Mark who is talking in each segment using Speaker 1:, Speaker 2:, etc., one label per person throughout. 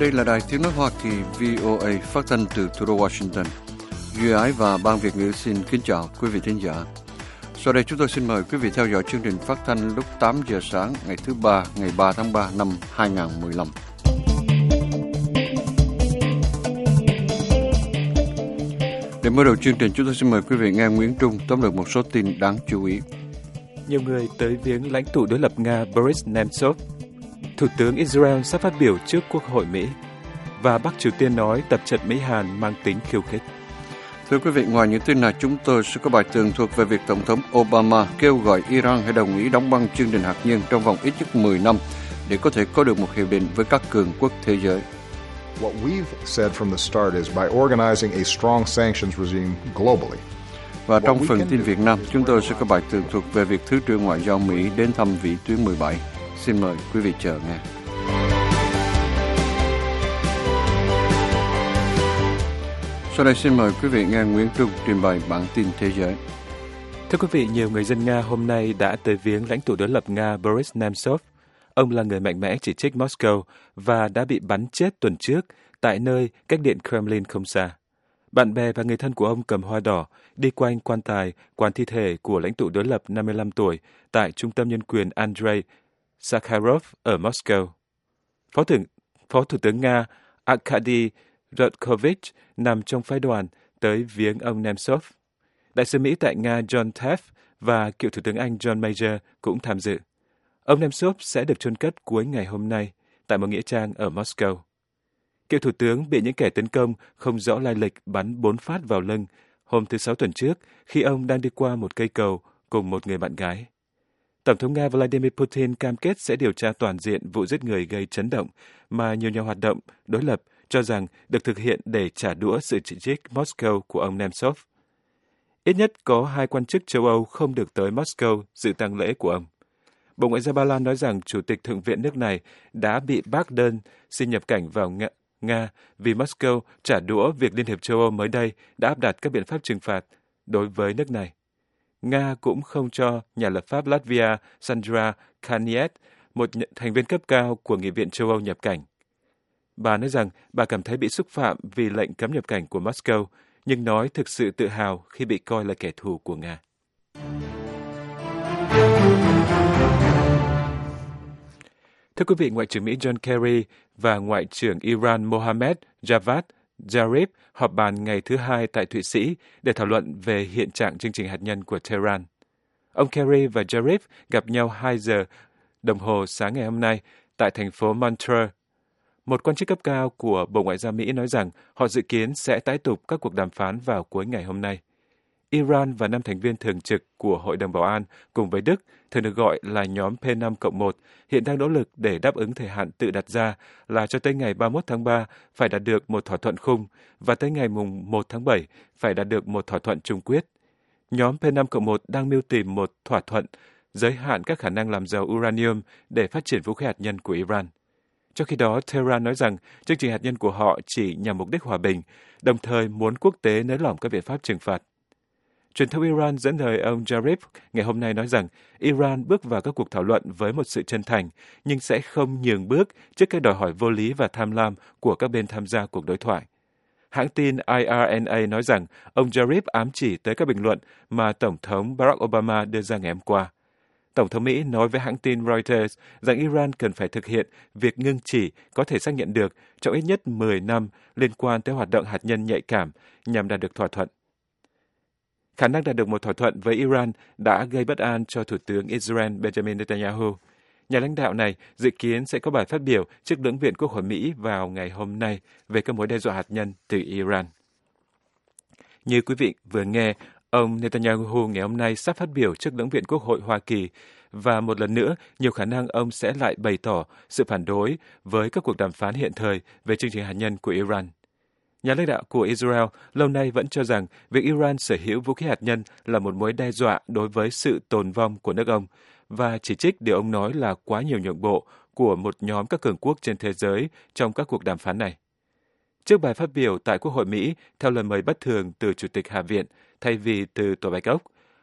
Speaker 1: Đây là đài tiếng nói Hoa Kỳ VOA phát thanh từ thủ đô Washington. Duy Ái và Ban Việt ngữ xin kính chào quý vị thính giả. Sau đây chúng tôi xin mời quý vị theo dõi chương trình phát thanh lúc 8 giờ sáng ngày thứ Ba, ngày 3 tháng 3 năm 2015. Để mở đầu chương trình, chúng tôi xin mời quý vị nghe Nguyễn Trung tóm lược một số tin đáng chú ý.
Speaker 2: Nhiều người tới viếng lãnh tụ đối lập Nga Boris Nemtsov. Thủ tướng Israel sắp phát biểu trước Quốc hội Mỹ. Và Bắc Triều Tiên nói tập trận Mỹ-Hàn mang tính khiêu khích.
Speaker 1: Thưa quý vị, ngoài những tin này, chúng tôi sẽ có bài tường thuật về việc Tổng thống Obama kêu gọi Iran hãy đồng ý đóng băng chương trình hạt nhân trong vòng ít nhất 10 năm để có thể có được một hiệp định với các cường quốc thế giới.
Speaker 3: What we've said from the start is by organizing a strong sanctions regime globally.
Speaker 1: Và trong phần tin Việt Nam, chúng tôi sẽ có bài tường thuật về việc Thứ trưởng Ngoại giao Mỹ đến thăm Vĩ tuyến 17. Xin mời quý vị chờ nghe. Sau đây xin mời quý vị nghe Nguyễn Trung trình bày bản tin thế giới.
Speaker 2: Thưa quý vị, nhiều người dân Nga hôm nay đã tới viếng lãnh tụ đối lập Nga Boris Nemtsov. Ông là người mạnh mẽ chỉ trích Moscow và đã bị bắn chết tuần trước tại nơi cách điện Kremlin không xa. Bạn bè và người thân của ông cầm hoa đỏ đi quanh quan tài, quán thi thể của lãnh tụ đối lập 55 tuổi tại Trung tâm Nhân quyền Andrei Sakharov ở Moscow. Phó Thủ tướng Nga Arkady Rodkovich nằm trong phái đoàn tới viếng ông Nemtsov. Đại sứ Mỹ tại Nga John Taft và cựu Thủ tướng Anh John Major cũng tham dự. Ông Nemtsov sẽ được chôn cất cuối ngày hôm nay tại một nghĩa trang ở Moscow. Cựu Thủ tướng bị những kẻ tấn công không rõ lai lịch bắn 4 phát vào lưng hôm thứ Sáu tuần trước khi ông đang đi qua một cây cầu cùng một người bạn gái. Tổng thống Nga Vladimir Putin cam kết sẽ điều tra toàn diện vụ giết người gây chấn động mà nhiều nhà hoạt động đối lập cho rằng được thực hiện để trả đũa sự chỉ trích Moscow của ông Nemtsov. Ít nhất có 2 quan chức châu Âu không được tới Moscow dự tang lễ của ông. Bộ Ngoại giao Ba Lan nói rằng Chủ tịch Thượng viện nước này đã bị bác đơn xin nhập cảnh vào Nga vì Moscow trả đũa việc Liên hiệp châu Âu mới đây đã áp đặt các biện pháp trừng phạt đối với nước này. Nga cũng không cho nhà lập pháp Latvia Sandra Kalniete, một thành viên cấp cao của Nghị viện châu Âu nhập cảnh. Bà nói rằng bà cảm thấy bị xúc phạm vì lệnh cấm nhập cảnh của Moscow, nhưng nói thực sự tự hào khi bị coi là kẻ thù của Nga. Thưa quý vị, Ngoại trưởng Mỹ John Kerry và Ngoại trưởng Iran Mohammad Javad Zarif họp bàn ngày thứ Hai tại Thụy Sĩ để thảo luận về hiện trạng chương trình hạt nhân của Tehran. Ông Kerry và Zarif gặp nhau 2 giờ đồng hồ sáng ngày hôm nay tại thành phố Montreux. Một quan chức cấp cao của Bộ Ngoại giao Mỹ nói rằng họ dự kiến sẽ tái tục các cuộc đàm phán vào cuối ngày hôm nay. Iran và 5 thành viên thường trực của Hội đồng Bảo an cùng với Đức, thường được gọi là nhóm P5+1, hiện đang nỗ lực để đáp ứng thời hạn tự đặt ra là cho tới ngày 31 tháng 3 phải đạt được một thỏa thuận khung và tới ngày 1 tháng 7 phải đạt được một thỏa thuận chung quyết. Nhóm P5+1 đang mưu tìm một thỏa thuận giới hạn các khả năng làm giàu uranium để phát triển vũ khí hạt nhân của Iran. Trong khi đó, Tehran nói rằng chương trình hạt nhân của họ chỉ nhằm mục đích hòa bình, đồng thời muốn quốc tế nới lỏng các biện pháp trừng phạt. Truyền thông Iran dẫn lời ông Zarif ngày hôm nay nói rằng Iran bước vào các cuộc thảo luận với một sự chân thành, nhưng sẽ không nhường bước trước các đòi hỏi vô lý và tham lam của các bên tham gia cuộc đối thoại. Hãng tin IRNA nói rằng ông Zarif ám chỉ tới các bình luận mà Tổng thống Barack Obama đưa ra ngày hôm qua. Tổng thống Mỹ nói với hãng tin Reuters rằng Iran cần phải thực hiện việc ngưng chỉ có thể xác nhận được trong ít nhất 10 năm liên quan tới hoạt động hạt nhân nhạy cảm nhằm đạt được thỏa thuận. Khả năng đạt được một thỏa thuận với Iran đã gây bất an cho Thủ tướng Israel Benjamin Netanyahu. Nhà lãnh đạo này dự kiến sẽ có bài phát biểu trước lưỡng viện Quốc hội Mỹ vào ngày hôm nay về các mối đe dọa hạt nhân từ Iran. Như quý vị vừa nghe, ông Netanyahu ngày hôm nay sắp phát biểu trước lưỡng viện Quốc hội Hoa Kỳ và một lần nữa nhiều khả năng ông sẽ lại bày tỏ sự phản đối với các cuộc đàm phán hiện thời về chương trình hạt nhân của Iran. Nhà lãnh đạo của Israel lâu nay vẫn cho rằng việc Iran sở hữu vũ khí hạt nhân là một mối đe dọa đối với sự tồn vong của nước ông và chỉ trích điều ông nói là quá nhiều nhượng bộ của một nhóm các cường quốc trên thế giới trong các cuộc đàm phán này. Trước bài phát biểu tại Quốc hội Mỹ theo lời mời bất thường từ Chủ tịch Hạ viện thay vì từ Tòa Bạch Ốc,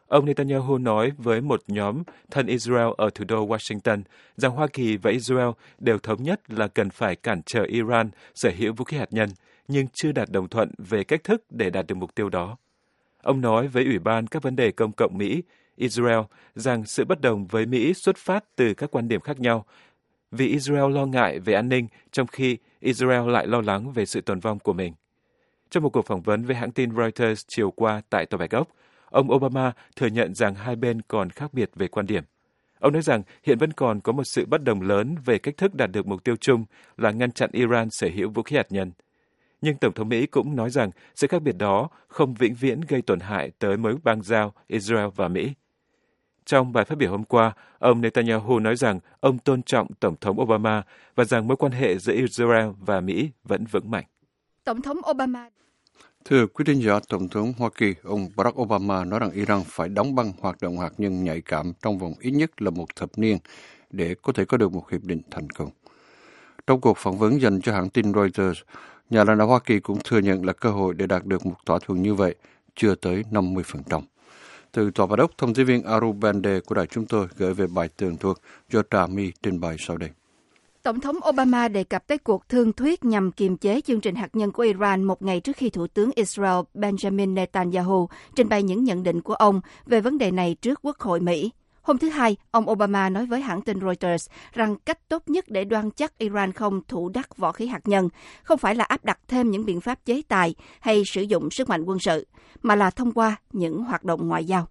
Speaker 2: Ông Netanyahu nói với một nhóm thân Israel ở thủ đô Washington rằng Hoa Kỳ và Israel đều thống nhất là cần phải cản trở Iran sở hữu vũ khí hạt nhân, nhưng chưa đạt đồng thuận về cách thức để đạt được mục tiêu đó. Ông nói với Ủy ban các vấn đề công cộng Mỹ, Israel, rằng sự bất đồng với Mỹ xuất phát từ các quan điểm khác nhau, vì Israel lo ngại về an ninh, trong khi Israel lại lo lắng về sự tồn vong của mình. Trong một cuộc phỏng vấn với hãng tin Reuters chiều qua tại Tòa Bạch Ốc, ông Obama thừa nhận rằng hai bên còn khác biệt về quan điểm. Ông nói rằng hiện vẫn còn có một sự bất đồng lớn về cách thức đạt được mục tiêu chung là ngăn chặn Iran sở hữu vũ khí hạt nhân. Nhưng Tổng thống Mỹ cũng nói rằng sự khác biệt đó không vĩnh viễn gây tổn hại tới mối bang giao Israel và Mỹ. Trong bài phát biểu hôm qua, ông Netanyahu nói rằng ông tôn trọng Tổng thống Obama và rằng mối quan hệ giữa Israel và Mỹ vẫn vững mạnh.
Speaker 4: Tổng thống Obama.
Speaker 1: Thưa quý thính giả, Tổng thống Hoa Kỳ, ông Barack Obama nói rằng Iran phải đóng băng hoạt động hạt nhân nhạy cảm trong vòng ít nhất là một thập niên để có thể có được một hiệp định thành công. Trong cuộc phỏng vấn dành cho hãng tin Reuters, nhà lãnh đạo Hoa Kỳ cũng thừa nhận là cơ hội để đạt được một thỏa thuận như vậy chưa tới 50%. Từ Tòa Bạch Ốc, thông tin viên Aru Bande của đài chúng tôi gửi về bài tường thuật do Trà My trình bày sau đây.
Speaker 4: Tổng thống Obama đề cập tới cuộc thương thuyết nhằm kiềm chế chương trình hạt nhân của Iran một ngày trước khi Thủ tướng Israel Benjamin Netanyahu trình bày những nhận định của ông về vấn đề này trước Quốc hội Mỹ. Hôm thứ Hai, ông Obama nói với hãng tin Reuters rằng cách tốt nhất để đoan chắc Iran không thủ đắc võ khí hạt nhân không phải là áp đặt thêm những biện pháp chế tài hay sử dụng sức mạnh quân sự, mà là thông qua những hoạt động ngoại giao.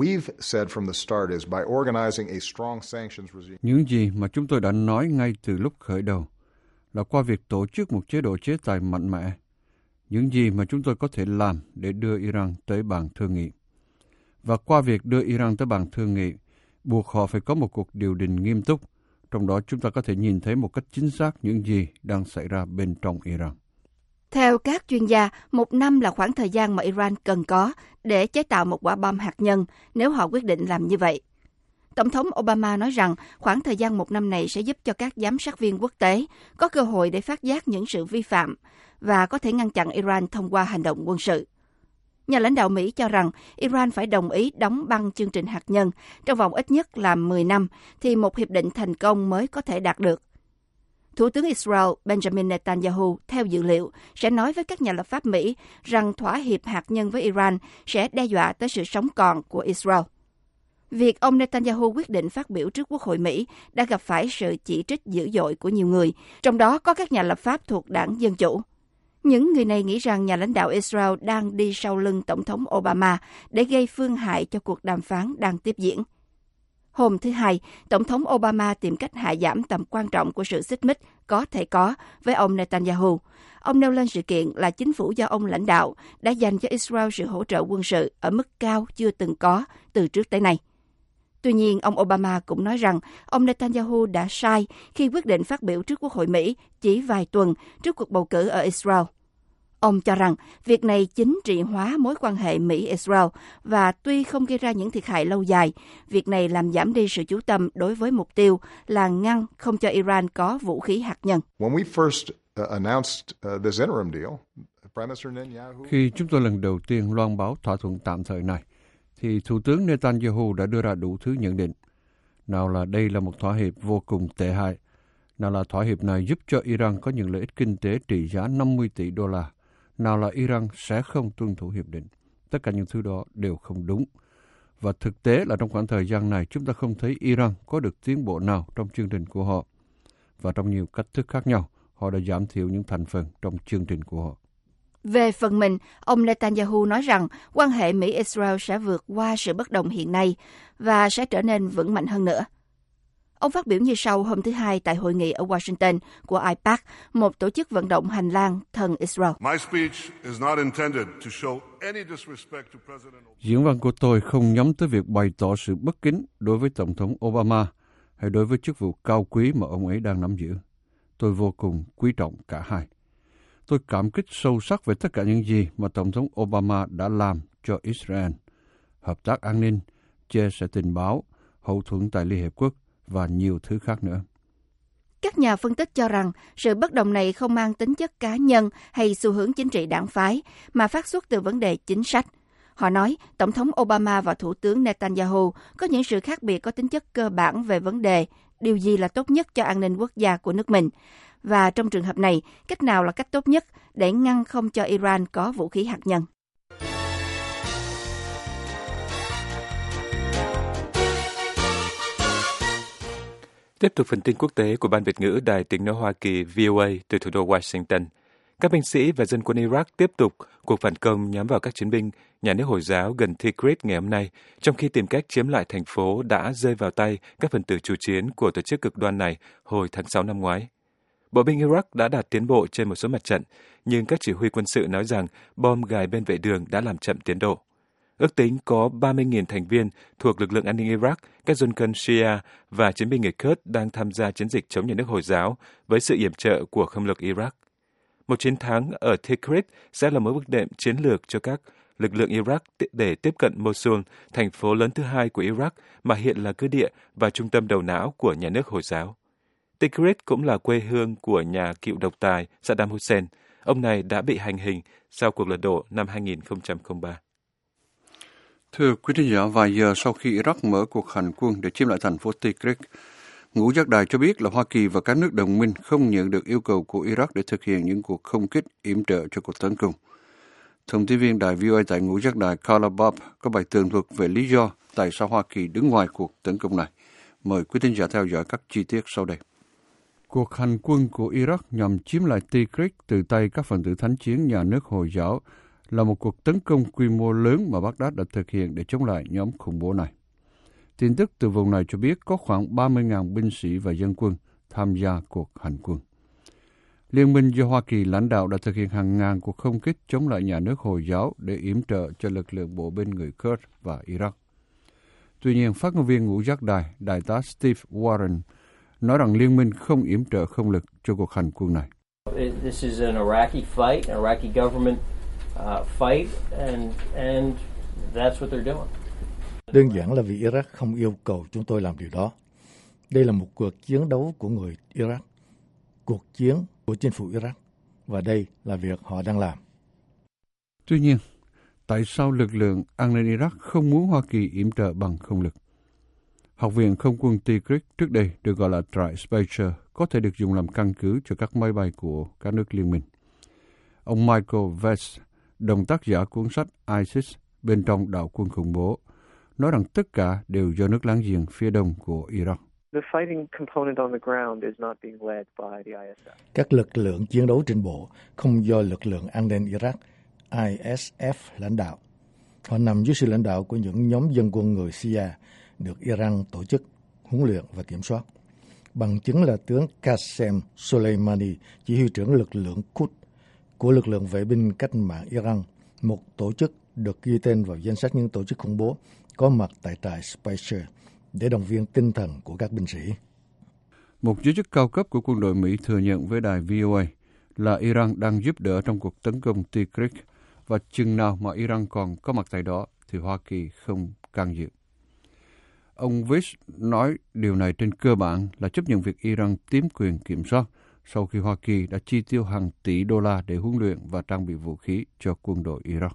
Speaker 1: Những gì mà chúng tôi đã nói ngay từ lúc khởi đầu là qua việc tổ chức một chế độ chế tài mạnh mẽ. Những gì mà chúng tôi có thể làm để đưa Iran tới bàn thương nghị. Và qua việc đưa Iran tới bàn thương nghị, buộc họ phải có một cuộc điều đình nghiêm túc, trong đó chúng ta có thể nhìn thấy một cách chính xác những gì đang xảy ra bên trong Iran.
Speaker 4: Theo các chuyên gia, 1 năm là khoảng thời gian mà Iran cần có để chế tạo một quả bom hạt nhân nếu họ quyết định làm như vậy. Tổng thống Obama nói rằng khoảng thời gian 1 năm này sẽ giúp cho các giám sát viên quốc tế có cơ hội để phát giác những sự vi phạm và có thể ngăn chặn Iran thông qua hành động quân sự. Nhà lãnh đạo Mỹ cho rằng Iran phải đồng ý đóng băng chương trình hạt nhân trong vòng ít nhất là 10 năm thì một hiệp định thành công mới có thể đạt được. Thủ tướng Israel Benjamin Netanyahu, theo dự liệu, sẽ nói với các nhà lập pháp Mỹ rằng thỏa hiệp hạt nhân với Iran sẽ đe dọa tới sự sống còn của Israel. Việc ông Netanyahu quyết định phát biểu trước Quốc hội Mỹ đã gặp phải sự chỉ trích dữ dội của nhiều người, trong đó có các nhà lập pháp thuộc đảng Dân Chủ. Những người này nghĩ rằng nhà lãnh đạo Israel đang đi sau lưng Tổng thống Obama để gây phương hại cho cuộc đàm phán đang tiếp diễn. Hôm thứ Hai, Tổng thống Obama tìm cách hạ giảm tầm quan trọng của sự xích mích có thể có với ông Netanyahu. Ông nêu lên sự kiện là chính phủ do ông lãnh đạo đã dành cho Israel sự hỗ trợ quân sự ở mức cao chưa từng có từ trước tới nay. Tuy nhiên, ông Obama cũng nói rằng ông Netanyahu đã sai khi quyết định phát biểu trước Quốc hội Mỹ chỉ vài tuần trước cuộc bầu cử ở Israel. Ông cho rằng việc này chính trị hóa mối quan hệ Mỹ-Israel và tuy không gây ra những thiệt hại lâu dài, việc này làm giảm đi sự chú tâm đối với mục tiêu là ngăn không cho Iran có vũ khí hạt nhân.
Speaker 1: Khi chúng tôi lần đầu tiên loan báo thỏa thuận tạm thời này, thì Thủ tướng Netanyahu đã đưa ra đủ thứ nhận định. Nào là đây là một thỏa hiệp vô cùng tệ hại, nào là thỏa hiệp này giúp cho Iran có những lợi ích kinh tế trị giá 50 tỷ đô la, nào là Iran sẽ không tuân thủ hiệp định. Tất cả những thứ đó đều không đúng. Và thực tế là trong khoảng thời gian này chúng ta không thấy Iran có được tiến bộ nào trong chương trình của họ. Và trong nhiều cách thức khác nhau, họ đã giảm thiểu những thành phần trong chương trình của họ.
Speaker 4: Về phần mình, ông Netanyahu nói rằng quan hệ Mỹ-Israel sẽ vượt qua sự bất đồng hiện nay và sẽ trở nên vững mạnh hơn nữa. Ông phát biểu như sau hôm thứ Hai tại hội nghị ở Washington của AIPAC, một tổ chức vận động hành lang thân Israel.
Speaker 1: Diễn văn của tôi không nhắm tới việc bày tỏ sự bất kính đối với Tổng thống Obama hay đối với chức vụ cao quý mà ông ấy đang nắm giữ. Tôi vô cùng quý trọng cả hai. Tôi cảm kích sâu sắc về tất cả những gì mà Tổng thống Obama đã làm cho Israel. Hợp tác an ninh, chia sẻ tình báo, hậu thuẫn tại Liên Hiệp Quốc và nhiều thứ khác nữa.
Speaker 4: Các nhà phân tích cho rằng sự bất đồng này không mang tính chất cá nhân hay xu hướng chính trị đảng phái, mà phát xuất từ vấn đề chính sách. Họ nói Tổng thống Obama và Thủ tướng Netanyahu có những sự khác biệt có tính chất cơ bản về vấn đề điều gì là tốt nhất cho an ninh quốc gia của nước mình. Và trong trường hợp này, cách nào là cách tốt nhất để ngăn không cho Iran có vũ khí hạt nhân?
Speaker 2: Tiếp tục phần tin quốc tế của Ban Việt ngữ Đài Tiếng nói Hoa Kỳ VOA từ thủ đô Washington. Các binh sĩ và dân quân Iraq tiếp tục cuộc phản công nhắm vào các chiến binh nhà nước Hồi giáo gần Tikrit ngày hôm nay, trong khi tìm cách chiếm lại thành phố đã rơi vào tay các phần tử chủ chiến của tổ chức cực đoan này hồi tháng 6 năm ngoái. Bộ binh Iraq đã đạt tiến bộ trên một số mặt trận, nhưng các chỉ huy quân sự nói rằng bom gài bên vệ đường đã làm chậm tiến độ. Ước tính có 30.000 thành viên thuộc lực lượng an ninh Iraq, các dân quân Shia và chiến binh người Kurd đang tham gia chiến dịch chống nhà nước Hồi giáo với sự yểm trợ của không lực Iraq. Một chiến thắng ở Tikrit sẽ là một bước đệm chiến lược cho các lực lượng Iraq để tiếp cận Mosul, thành phố lớn thứ hai của Iraq mà hiện là cứ địa và trung tâm đầu não của nhà nước Hồi giáo. Tikrit cũng là quê hương của nhà cựu độc tài Saddam Hussein. Ông này đã bị hành hình sau cuộc lật đổ năm 2003.
Speaker 1: Thưa quý thính giả, vài giờ sau khi Iraq mở cuộc hành quân để chiếm lại thành phố Tikrit, Ngũ giác đài cho biết là Hoa Kỳ và các nước đồng minh không nhận được yêu cầu của Iraq để thực hiện những cuộc không kích yểm trợ cho cuộc tấn công. Thông tin viên đài VOA tại Ngũ giác đài Carla Bob có bài tường thuật về lý do tại sao Hoa Kỳ đứng ngoài cuộc tấn công này. Mời quý thính giả theo dõi các chi tiết sau đây. Cuộc hành quân của Iraq nhằm chiếm lại Tikrit từ tay các phần tử thánh chiến nhà nước Hồi giáo là một cuộc tấn công quy mô lớn mà Baghdad đã thực hiện để chống lại nhóm khủng bố này. Tin tức từ vùng này cho biết có khoảng 30.000 binh sĩ và dân quân tham gia cuộc hành quân. Liên minh do Hoa Kỳ lãnh đạo đã thực hiện hàng ngàn cuộc không kích chống lại nhà nước Hồi giáo để yểm trợ cho lực lượng bộ binh người Kurd và Iraq. Tuy nhiên, phát ngôn viên Ngũ giác đài, đại tá Steve Warren, nói rằng liên minh không yểm trợ không lực cho cuộc hành quân này.
Speaker 5: This is an Iraqi fight, an Iraqi government fight, and that's what they're doing.
Speaker 6: Đơn giản là vì Iraq không yêu cầu chúng tôi làm điều đó. Đây là một cuộc chiến đấu của người Iraq, cuộc chiến của chính phủ Iraq, và đây là việc họ đang làm.
Speaker 1: Tuy nhiên, tại sao lực lượng an ninh Iraq không muốn Hoa Kỳ yểm trợ bằng không lực? Học viện Không quân Tikrit trước đây được gọi là trại Speicher có thể được dùng làm căn cứ cho các máy bay của các nước liên minh. Ông Michael Vest, đồng tác giả cuốn sách ISIS bên trong đạo quân khủng bố, nói rằng tất cả đều do nước láng giềng phía đông của Iraq.
Speaker 6: Các lực lượng chiến đấu trên bộ không do lực lượng an ninh Iraq, ISF lãnh đạo. Họ nằm dưới sự lãnh đạo của những nhóm dân quân người Shia được Iran tổ chức, huấn luyện và kiểm soát. Bằng chứng là tướng Qasem Soleimani, chỉ huy trưởng lực lượng Quds của lực lượng vệ binh cách mạng Iran, một tổ chức được ghi tên vào danh sách những tổ chức khủng bố có mặt tại trại Speicher để động viên tinh thần của các binh sĩ.
Speaker 1: Một giới chức cao cấp của quân đội Mỹ thừa nhận với đài VOA là Iran đang giúp đỡ trong cuộc tấn công Tikrit và chừng nào mà Iran còn có mặt tại đó thì Hoa Kỳ không can dự. Ông Vish nói điều này trên cơ bản là chấp nhận việc Iran chiếm quyền kiểm soát sau khi Hoa Kỳ đã chi tiêu hàng tỷ đô la để huấn luyện và trang bị vũ khí cho quân đội Iraq.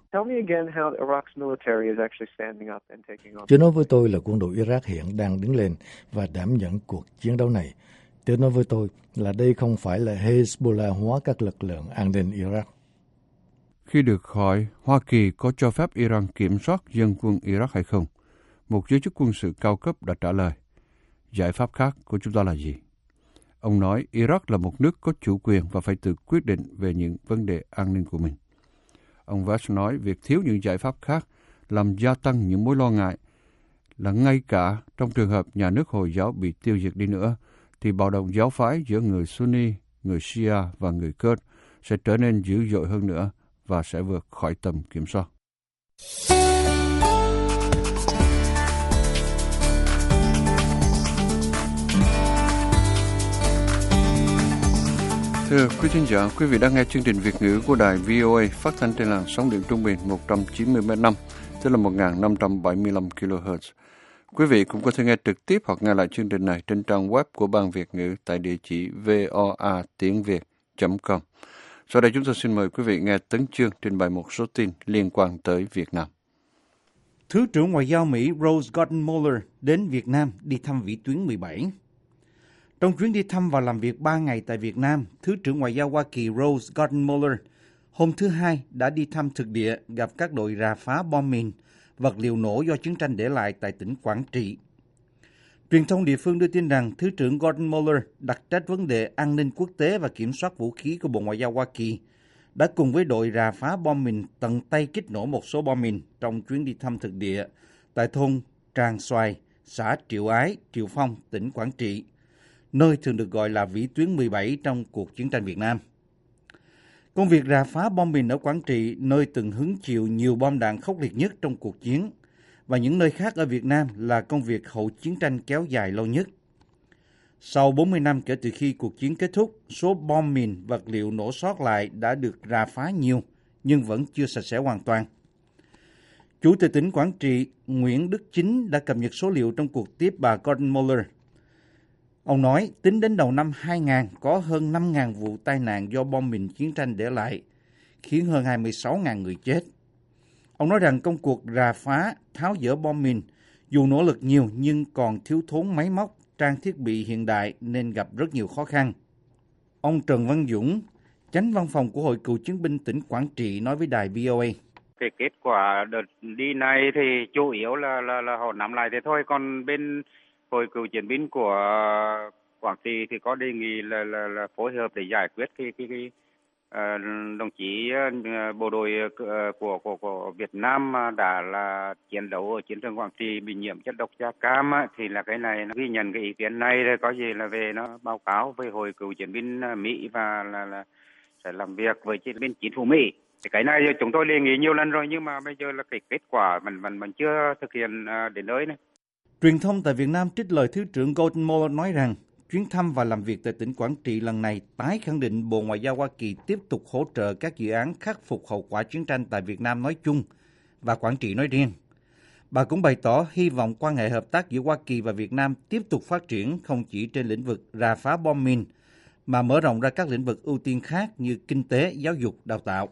Speaker 6: Chứ nói với tôi là quân đội Iraq hiện đang đứng lên và đảm nhận cuộc chiến đấu này. Chứ nói với tôi là đây không phải là Hezbollah hóa các lực lượng an ninh Iraq.
Speaker 1: Khi được hỏi Hoa Kỳ có cho phép Iran kiểm soát dân quân Iraq hay không, một giới chức quân sự cao cấp đã trả lời, giải pháp khác của chúng ta là gì? Ông nói Iraq là một nước có chủ quyền và phải tự quyết định về những vấn đề an ninh của mình. Ông Vest nói việc thiếu những giải pháp khác làm gia tăng những mối lo ngại là ngay cả trong trường hợp nhà nước Hồi giáo bị tiêu diệt đi nữa, thì bạo động giáo phái giữa người Sunni, người Shia và người Kurd sẽ trở nên dữ dội hơn nữa và sẽ vượt khỏi tầm kiểm soát. Thưa quý thính giả, quý vị đang nghe chương trình Việt ngữ của đài VOA phát thanh trên làn sóng điện trung bình 190 m5, tức là 1575 kHz. Quý vị cũng có thể nghe trực tiếp hoặc nghe lại chương trình này trên trang web của Ban Việt ngữ tại địa chỉ voatiengviet.com. Sau đây chúng tôi xin mời quý vị nghe tấn chương trình bày một số tin liên quan tới Việt Nam.
Speaker 7: Thứ trưởng Ngoại giao Mỹ Rose Gordon Mueller đến Việt Nam đi thăm vĩ tuyến 17. Trong chuyến đi thăm và làm việc 3 ngày tại Việt Nam, Thứ trưởng Ngoại giao Hoa Kỳ Rose Gordon Mueller hôm thứ Hai đã đi thăm thực địa gặp các đội rà phá bom mìn, vật liệu nổ do chiến tranh để lại tại tỉnh Quảng Trị. Truyền thông địa phương đưa tin rằng Thứ trưởng Gordon Mueller đặc trách vấn đề an ninh quốc tế và kiểm soát vũ khí của Bộ Ngoại giao Hoa Kỳ đã cùng với đội rà phá bom mìn tận tay kích nổ một số bom mìn trong chuyến đi thăm thực địa tại thôn Tràng Xoài, xã Triệu Ái, Triệu Phong, tỉnh Quảng Trị, nơi thường được gọi là vĩ tuyến 17 trong cuộc chiến tranh Việt Nam. Công việc rà phá bom mìn ở Quảng Trị, nơi từng hứng chịu nhiều bom đạn khốc liệt nhất trong cuộc chiến, và những nơi khác ở Việt Nam là công việc hậu chiến tranh kéo dài lâu nhất. Sau 40 năm kể từ khi cuộc chiến kết thúc, số bom mìn, vật liệu nổ sót lại đã được rà phá nhiều, nhưng vẫn chưa sạch sẽ hoàn toàn. Chủ tịch tỉnh Quảng Trị Nguyễn Đức Chính đã cập nhật số liệu trong cuộc tiếp bà Gordon Mueller. Ông nói, tính đến đầu năm 2000 có hơn 5.000 vụ tai nạn do bom mìn chiến tranh để lại, khiến hơn 26.000 người chết. Ông nói rằng công cuộc rà phá, tháo dỡ bom mìn, dù nỗ lực nhiều nhưng còn thiếu thốn máy móc, trang thiết bị hiện đại nên gặp rất nhiều khó khăn. Ông Trần Văn Dũng, Chánh Văn phòng của Hội Cựu chiến binh tỉnh Quảng Trị nói với đài VOA.
Speaker 8: Cái kết quả đợt đi này thì chủ yếu là họ nắm lại thế thôi, còn bên Hội Cựu chiến binh của Quảng Trị thì có đề nghị là phối hợp để giải quyết cái đồng chí bộ đội của Việt Nam đã là chiến đấu ở chiến trường Quảng Trị bị nhiễm chất độc da cam thì là cái này nó ghi nhận cái ý kiến này rồi có gì là về nó báo cáo với Hội Cựu chiến binh Mỹ và là sẽ làm việc với bên chính phủ Mỹ. Cái này chúng tôi đề nghị nhiều lần rồi nhưng mà bây giờ là cái kết quả mình chưa thực hiện đến nơi này.
Speaker 7: Truyền thông tại Việt Nam trích lời Thứ trưởng Gordon Mueller nói rằng chuyến thăm và làm việc tại tỉnh Quảng Trị lần này tái khẳng định Bộ Ngoại giao Hoa Kỳ tiếp tục hỗ trợ các dự án khắc phục hậu quả chiến tranh tại Việt Nam nói chung và Quảng Trị nói riêng. Bà cũng bày tỏ hy vọng quan hệ hợp tác giữa Hoa Kỳ và Việt Nam tiếp tục phát triển không chỉ trên lĩnh vực rà phá bom mìn, mà mở rộng ra các lĩnh vực ưu tiên khác như kinh tế, giáo dục, đào tạo.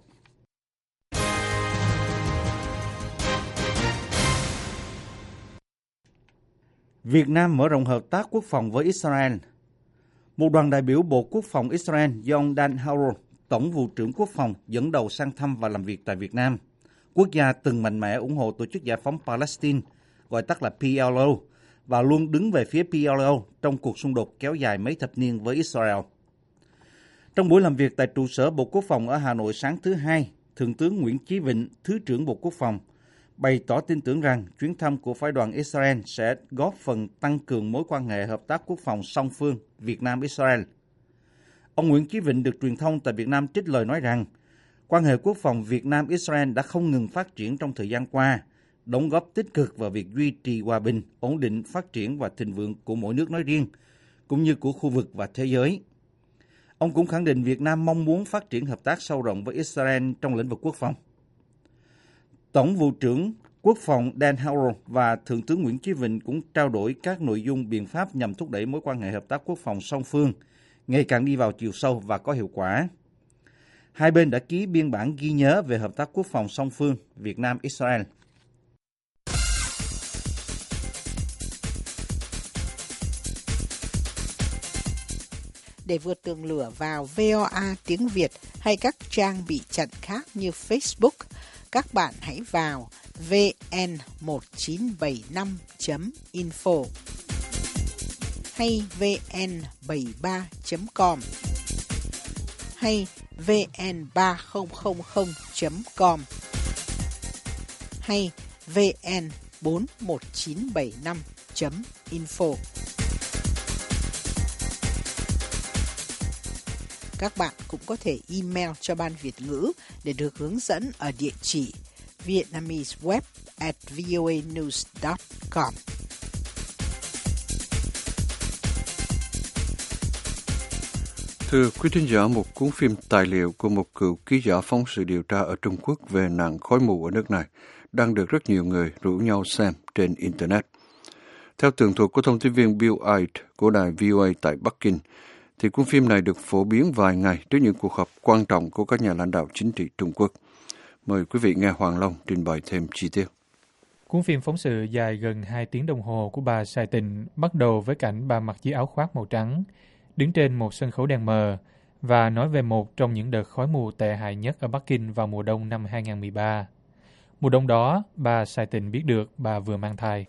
Speaker 7: Việt Nam mở rộng hợp tác quốc phòng với Israel. Một đoàn đại biểu Bộ Quốc phòng Israel do ông Dan Harrow, Tổng vụ trưởng Quốc phòng, dẫn đầu sang thăm và làm việc tại Việt Nam. Quốc gia từng mạnh mẽ ủng hộ Tổ chức Giải phóng Palestine, gọi tắt là PLO, và luôn đứng về phía PLO trong cuộc xung đột kéo dài mấy thập niên với Israel. Trong buổi làm việc tại trụ sở Bộ Quốc phòng ở Hà Nội sáng thứ Hai, Thượng tướng Nguyễn Chí Vịnh, Thứ trưởng Bộ Quốc phòng, bày tỏ tin tưởng rằng chuyến thăm của phái đoàn Israel sẽ góp phần tăng cường mối quan hệ hợp tác quốc phòng song phương Việt Nam-Israel. Ông Nguyễn Chí Vịnh được truyền thông tại Việt Nam trích lời nói rằng quan hệ quốc phòng Việt Nam-Israel đã không ngừng phát triển trong thời gian qua, đóng góp tích cực vào việc duy trì hòa bình, ổn định, phát triển và thịnh vượng của mỗi nước nói riêng, cũng như của khu vực và thế giới. Ông cũng khẳng định Việt Nam mong muốn phát triển hợp tác sâu rộng với Israel trong lĩnh vực quốc phòng. Tổng vụ trưởng Quốc phòng Dan Harrow và Thượng tướng Nguyễn Chí Vịnh cũng trao đổi các nội dung biện pháp nhằm thúc đẩy mối quan hệ hợp tác quốc phòng song phương ngày càng đi vào chiều sâu và có hiệu quả. Hai bên đã ký biên bản ghi nhớ về hợp tác quốc phòng song phương Việt Nam-Israel.
Speaker 9: Để vượt tường lửa vào VOA tiếng Việt hay các trang bị chặn khác như Facebook, các bạn hãy vào vn1975.info hay vn73.com hay vn3000.com hay vn41975.info. Các bạn cũng có thể email cho Ban Việt ngữ để được hướng dẫn ở địa chỉ vietnameseweb@voanews.com.
Speaker 1: Thưa quý thính giả, một cuốn phim tài liệu của một cựu ký giả phóng sự điều tra ở Trung Quốc về nạn khói mù ở nước này đang được rất nhiều người rủ nhau xem trên Internet. Theo tường thuật của thông tin viên Bill Ide của đài VOA tại Bắc Kinh, thì cuốn phim này được phổ biến vài ngày trước những cuộc họp quan trọng của các nhà lãnh đạo chính trị Trung Quốc. Mời quý vị nghe Hoàng Long trình bày thêm chi tiết.
Speaker 10: Cuốn phim phóng sự dài gần 2 tiếng đồng hồ của bà Sai Tịnh bắt đầu với cảnh bà mặc chiếc áo khoác màu trắng, đứng trên một sân khấu đèn mờ và nói về một trong những đợt khói mù tệ hại nhất ở Bắc Kinh vào mùa đông năm 2013. Mùa đông đó, bà Sai Tịnh biết được bà vừa mang thai.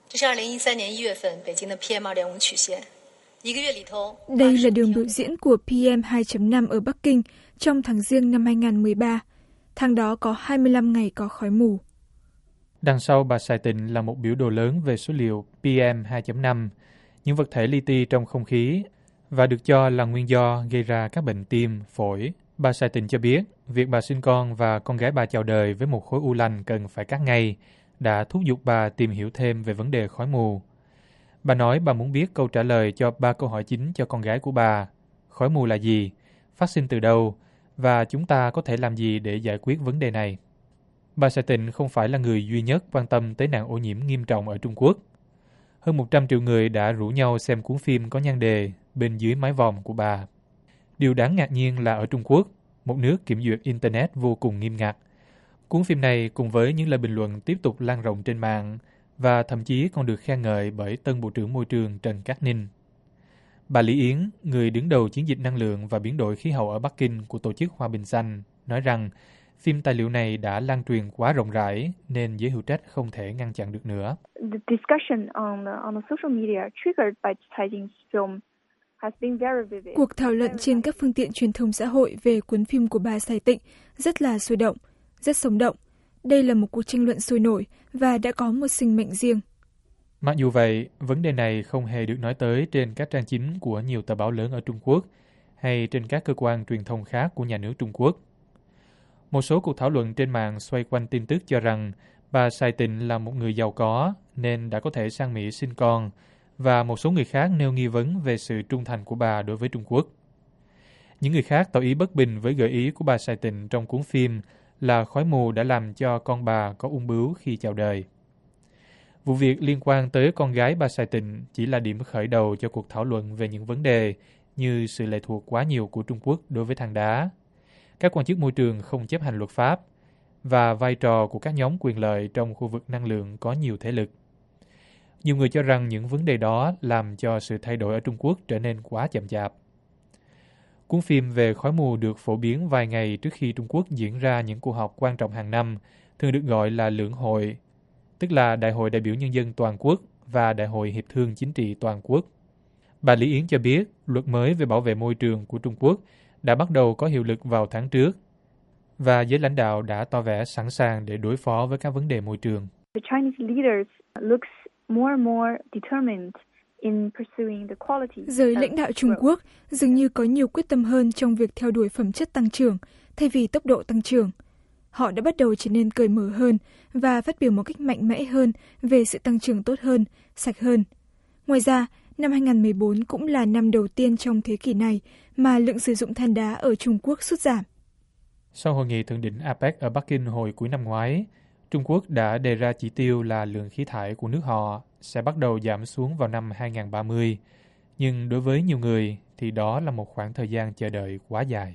Speaker 11: Đây là đường biểu diễn của PM 2.5 ở Bắc Kinh trong tháng Giêng năm 2013. Tháng đó có 25 ngày có khói mù.
Speaker 10: Đằng sau bà Sai Tịnh là một biểu đồ lớn về số liệu PM 2.5, những vật thể li ti trong không khí và được cho là nguyên do gây ra các bệnh tim, phổi. Bà Sai Tịnh cho biết, việc bà sinh con và con gái bà chào đời với một khối u lành cần phải cắt ngay đã thúc giục bà tìm hiểu thêm về vấn đề khói mù. Bà nói bà muốn biết câu trả lời cho 3 câu hỏi chính cho con gái của bà. Khói mù là gì? Phát sinh từ đâu? Và chúng ta có thể làm gì để giải quyết vấn đề này? Bà Sai Tịnh không phải là người duy nhất quan tâm tới nạn ô nhiễm nghiêm trọng ở Trung Quốc. Hơn 100 triệu người đã rủ nhau xem cuốn phim có nhan đề Bên dưới mái vòm của bà. Điều đáng ngạc nhiên là ở Trung Quốc, một nước kiểm duyệt Internet vô cùng nghiêm ngặt, cuốn phim này cùng với những lời bình luận tiếp tục lan rộng trên mạng và thậm chí còn được khen ngợi bởi tân Bộ trưởng Môi trường Trần Cát Ninh. Bà Lý Yến, người đứng đầu chiến dịch năng lượng và biến đổi khí hậu ở Bắc Kinh của Tổ chức Hòa bình Xanh, nói rằng phim tài liệu này đã lan truyền quá rộng rãi nên giới hữu trách không thể ngăn chặn được nữa.
Speaker 11: Cuộc thảo luận trên các phương tiện truyền thông xã hội về cuốn phim của bà Sai Tịnh rất là sôi động, rất sống động. Đây là một cuộc tranh luận sôi nổi và đã có một sinh mệnh riêng.
Speaker 10: Mặc dù vậy, vấn đề này không hề được nói tới trên các trang chính của nhiều tờ báo lớn ở Trung Quốc hay trên các cơ quan truyền thông khác của nhà nước Trung Quốc. Một số cuộc thảo luận trên mạng xoay quanh tin tức cho rằng bà Sai Tịnh là một người giàu có nên đã có thể sang Mỹ sinh con, và một số người khác nêu nghi vấn về sự trung thành của bà đối với Trung Quốc. Những người khác tỏ ý bất bình với gợi ý của bà Sai Tịnh trong cuốn phim là khói mù đã làm cho con bà có ung bướu khi chào đời. Vụ việc liên quan tới con gái bà Sai Tịnh chỉ là điểm khởi đầu cho cuộc thảo luận về những vấn đề như sự lệ thuộc quá nhiều của Trung Quốc đối với than đá, các quan chức môi trường không chấp hành luật pháp và vai trò của các nhóm quyền lợi trong khu vực năng lượng có nhiều thế lực. Nhiều người cho rằng những vấn đề đó làm cho sự thay đổi ở Trung Quốc trở nên quá chậm chạp. Cuốn phim về khói mù được phổ biến vài ngày trước khi Trung Quốc diễn ra những cuộc họp quan trọng hàng năm, thường được gọi là lưỡng hội, tức là Đại hội đại biểu nhân dân toàn quốc và Đại hội hiệp thương chính trị toàn quốc. Bà Lý Yến cho biết, luật mới về bảo vệ môi trường của Trung Quốc đã bắt đầu có hiệu lực vào tháng trước, và giới lãnh đạo đã tỏ vẻ sẵn sàng để đối phó với các vấn đề môi trường.
Speaker 11: Giới lãnh đạo Trung Quốc dường như có nhiều quyết tâm hơn trong việc theo đuổi phẩm chất tăng trưởng thay vì tốc độ tăng trưởng. Họ đã bắt đầu trở nên cởi mở hơn và phát biểu một cách mạnh mẽ hơn về sự tăng trưởng tốt hơn, sạch hơn. Ngoài ra, năm 2014 cũng là năm đầu tiên trong thế kỷ này mà lượng sử dụng than đá ở Trung Quốc sút giảm.
Speaker 10: Sau hội nghị thượng đỉnh APEC ở Bắc Kinh hồi cuối năm ngoái, Trung Quốc đã đề ra chỉ tiêu là lượng khí thải của nước họ sẽ bắt đầu giảm xuống vào năm 2030. Nhưng đối với nhiều người thì đó là một khoảng thời gian chờ đợi quá dài.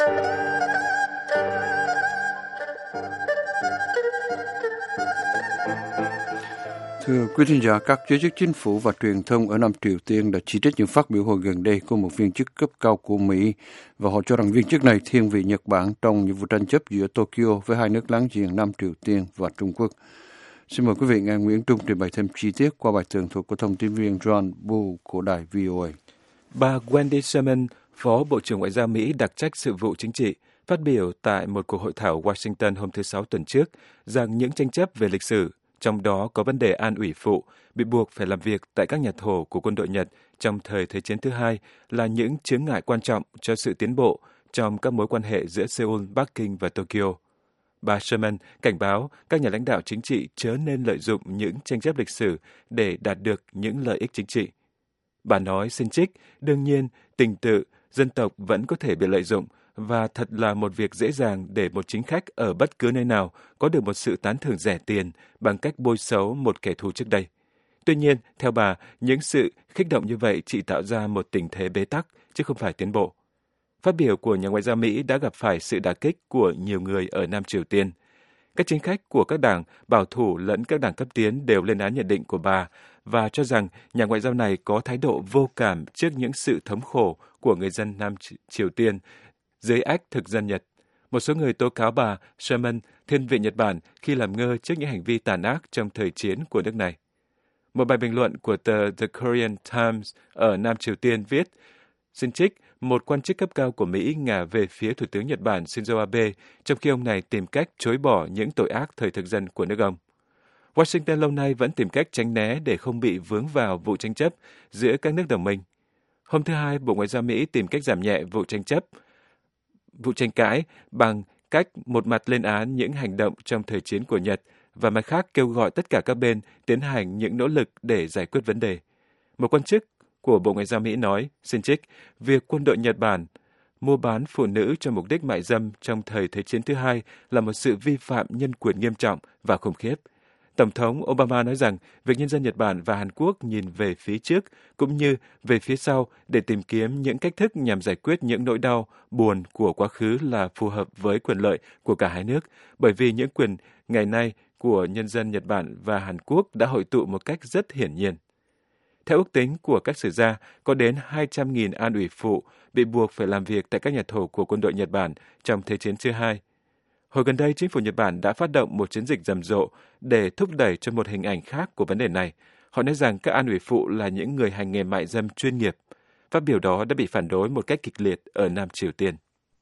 Speaker 1: Thưa quý thính giả, các giới chức chính phủ và truyền thông ở Nam Triều Tiên đã chỉ trích những phát biểu hồi gần đây của một viên chức cấp cao của Mỹ, và họ cho rằng viên chức này thiên vị Nhật Bản trong những vụ tranh chấp giữa Tokyo với hai nước láng giềng Nam Triều Tiên và Trung Quốc. Xin mời quý vị nghe Nguyễn Trung trình bày thêm chi tiết qua bài tường thuật của thông tin viên John Boo của đài VOA.
Speaker 2: Bà Wendy Sherman, Phó Bộ trưởng Ngoại giao Mỹ đặc trách sự vụ chính trị, phát biểu tại một cuộc hội thảo Washington hôm thứ Sáu tuần trước rằng những tranh chấp về lịch sử, trong đó có vấn đề an ủy phụ, bị buộc phải làm việc tại các nhà thổ của quân đội Nhật trong thời Thế chiến thứ hai là những chướng ngại quan trọng cho sự tiến bộ trong các mối quan hệ giữa Seoul, Bắc Kinh và Tokyo. Bà Sherman cảnh báo các nhà lãnh đạo chính trị chớ nên lợi dụng những tranh chấp lịch sử để đạt được những lợi ích chính trị. Bà nói xin trích, đương nhiên, tình tự, dân tộc vẫn có thể bị lợi dụng, và thật là một việc dễ dàng để một chính khách ở bất cứ nơi nào có được một sự tán thưởng rẻ tiền bằng cách bôi xấu một kẻ thù trước đây. Tuy nhiên, theo bà, những sự kích động như vậy chỉ tạo ra một tình thế bế tắc, chứ không phải tiến bộ. Phát biểu của nhà ngoại giao Mỹ đã gặp phải sự đả kích của nhiều người ở Nam Triều Tiên. Các chính khách của các đảng bảo thủ lẫn các đảng cấp tiến đều lên án nhận định của bà và cho rằng nhà ngoại giao này có thái độ vô cảm trước những sự thống khổ của người dân Nam Triều Tiên dưới ách thực dân Nhật. Một số người tố cáo bà Sherman, thiên vị Nhật Bản, khi làm ngơ trước những hành vi tàn ác trong thời chiến của nước này. Một bài bình luận của tờ The Korean Times ở Nam Triều Tiên viết, xin trích, một quan chức cấp cao của Mỹ ngả về phía Thủ tướng Nhật Bản Shinzo Abe, trong khi ông này tìm cách chối bỏ những tội ác thời thực dân của nước ông. Washington lâu nay vẫn tìm cách tránh né để không bị vướng vào vụ tranh chấp giữa các nước đồng minh. Hôm thứ Hai, Bộ Ngoại giao Mỹ tìm cách giảm nhẹ vụ tranh cãi bằng cách một mặt lên án những hành động trong thời chiến của Nhật và mặt khác kêu gọi tất cả các bên tiến hành những nỗ lực để giải quyết vấn đề. Một quan chức của Bộ Ngoại giao Mỹ nói, xin trích, việc quân đội Nhật Bản mua bán phụ nữ cho mục đích mại dâm trong thời Thế chiến thứ hai là một sự vi phạm nhân quyền nghiêm trọng và khủng khiếp. Tổng thống Obama nói rằng việc nhân dân Nhật Bản và Hàn Quốc nhìn về phía trước cũng như về phía sau để tìm kiếm những cách thức nhằm giải quyết những nỗi đau, buồn của quá khứ là phù hợp với quyền lợi của cả hai nước, bởi vì những quyền ngày nay của nhân dân Nhật Bản và Hàn Quốc đã hội tụ một cách rất hiển nhiên. Theo ước tính của các sử gia, có đến 200.000 an ủy phụ bị buộc phải làm việc tại các nhà thầu của quân đội Nhật Bản trong Thế chiến thứ hai. Hồi gần đây, chính phủ Nhật Bản đã phát động một chiến dịch rầm rộ để thúc đẩy cho một hình ảnh khác của vấn đề này. Họ nói rằng các an ủy phụ là những người hành nghề mại dâm chuyên nghiệp. Phát biểu đó đã bị phản đối một cách kịch liệt ở Nam Triều Tiên.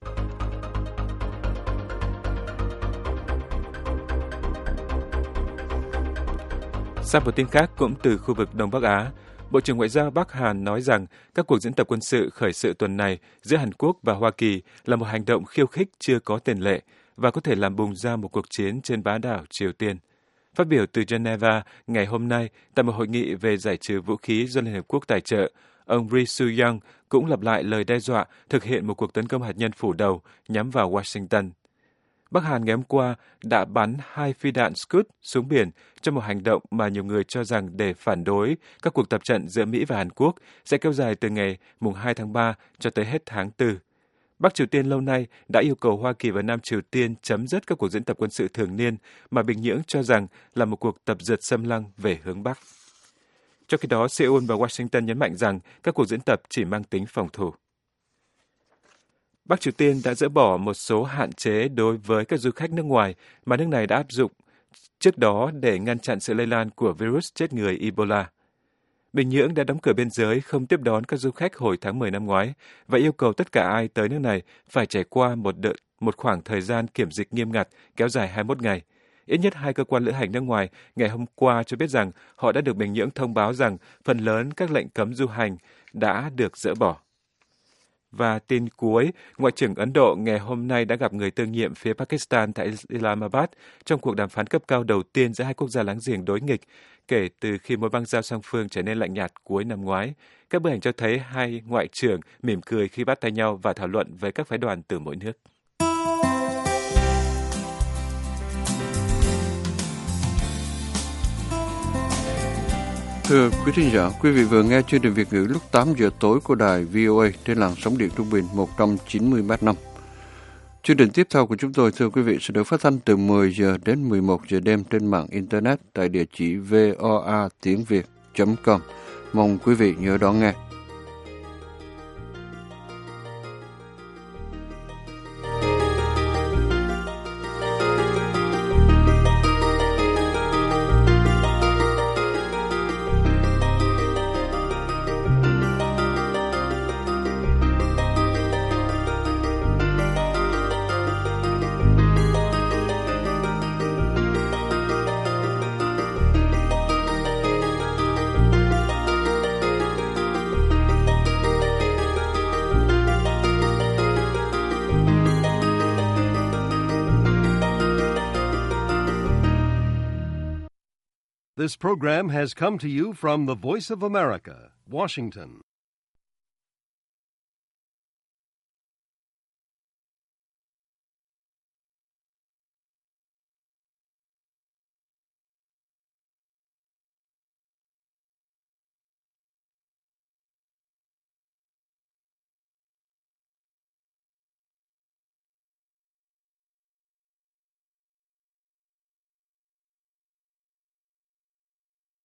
Speaker 2: Sang một tin khác cũng từ khu vực Đông Bắc Á, Bộ trưởng Ngoại giao Bắc Hàn nói rằng các cuộc diễn tập quân sự khởi sự tuần này giữa Hàn Quốc và Hoa Kỳ là một hành động khiêu khích chưa có tiền lệ và có thể làm bùng ra một cuộc chiến trên bán đảo Triều Tiên. Phát biểu từ Geneva ngày hôm nay tại một hội nghị về giải trừ vũ khí do Liên Hợp Quốc tài trợ, ông Ri Su-young cũng lặp lại lời đe dọa thực hiện một cuộc tấn công hạt nhân phủ đầu nhắm vào Washington. Bắc Hàn ngày hôm qua đã bắn 2 phi đạn Scud xuống biển trong một hành động mà nhiều người cho rằng để phản đối các cuộc tập trận giữa Mỹ và Hàn Quốc sẽ kéo dài từ ngày 2 tháng 3 cho tới hết tháng 4. Bắc Triều Tiên lâu nay đã yêu cầu Hoa Kỳ và Nam Triều Tiên chấm dứt các cuộc diễn tập quân sự thường niên mà Bình Nhưỡng cho rằng là một cuộc tập dượt xâm lăng về hướng Bắc. Trong khi đó, Seoul và Washington nhấn mạnh rằng các cuộc diễn tập chỉ mang tính phòng thủ. Bắc Triều Tiên đã dỡ bỏ một số hạn chế đối với các du khách nước ngoài mà nước này đã áp dụng trước đó để ngăn chặn sự lây lan của virus chết người Ebola. Bình Nhưỡng đã đóng cửa biên giới không tiếp đón các du khách hồi tháng 10 năm ngoái và yêu cầu tất cả ai tới nước này phải trải qua một khoảng thời gian kiểm dịch nghiêm ngặt kéo dài 21 ngày. Ít nhất 2 cơ quan lữ hành nước ngoài ngày hôm qua cho biết rằng họ đã được Bình Nhưỡng thông báo rằng phần lớn các lệnh cấm du hành đã được dỡ bỏ. Và tin cuối, Ngoại trưởng Ấn Độ ngày hôm nay đã gặp người tương nhiệm phía Pakistan tại Islamabad trong cuộc đàm phán cấp cao đầu tiên giữa hai quốc gia láng giềng đối nghịch kể từ khi mối bang giao song phương trở nên lạnh nhạt cuối năm ngoái. Các bức ảnh cho thấy hai ngoại trưởng mỉm cười khi bắt tay nhau và thảo luận về các phái đoàn từ mỗi nước.
Speaker 1: Thưa quý thính giả, quý vị vừa nghe chương trình Việt ngữ lúc 8 giờ tối của đài VOA trên làn sóng điện trung bình 190 m/s. Chương trình tiếp theo của chúng tôi, thưa quý vị, sẽ được phát thanh từ 10 giờ đến 11 giờ đêm trên mạng Internet tại địa chỉ voatiengviet.com. Mong quý vị nhớ đón nghe.
Speaker 12: This program has come to you from the Voice of America, Washington.